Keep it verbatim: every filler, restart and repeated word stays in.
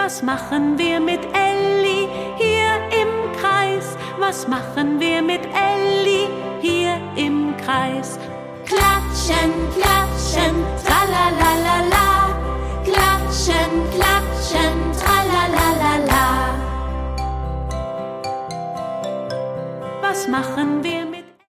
Was machen wir mit Elli hier im Kreis? Was machen wir mit Elli hier im Kreis? Klatschen, klatschen, tralalalala. Klatschen, klatschen, tralalalala. Was machen wir